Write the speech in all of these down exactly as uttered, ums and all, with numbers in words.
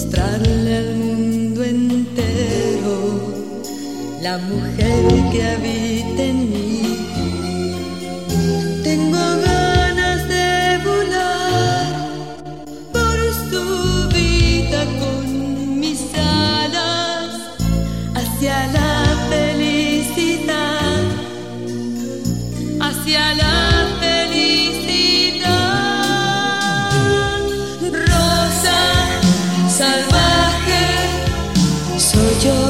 mostrarle al mundo entero la mujer que habita en mí. Tengo ganas de volar por su vida con mis alas hacia la felicidad, hacia la salvaje soy yo,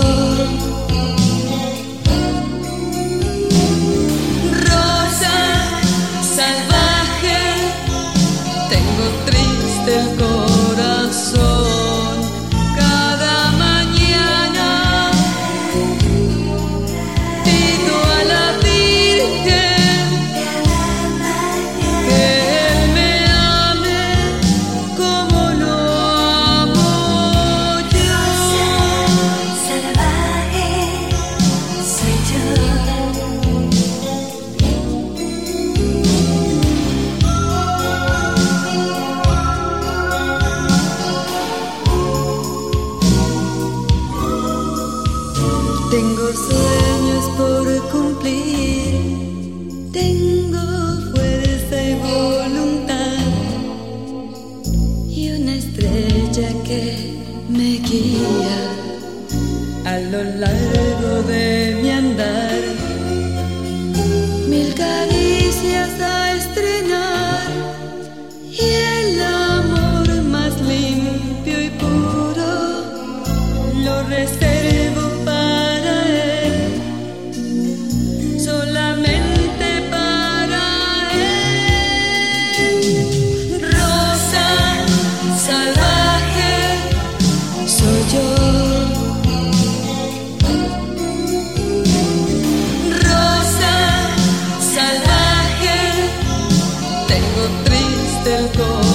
rosa salvaje, tengo triste el corazón. Cada mañana pido a la Virgen que Él me ame como lo tengo sueños por cumplir, tengo fuerza y voluntad y una estrella que me guía a lo largo de mi andar. Mil caricias a estrenar y el amor más limpio y puro lo reservo para Él, solamente para Él. Rosa salvaje soy yo, rosa salvaje, tengo triste el corazón.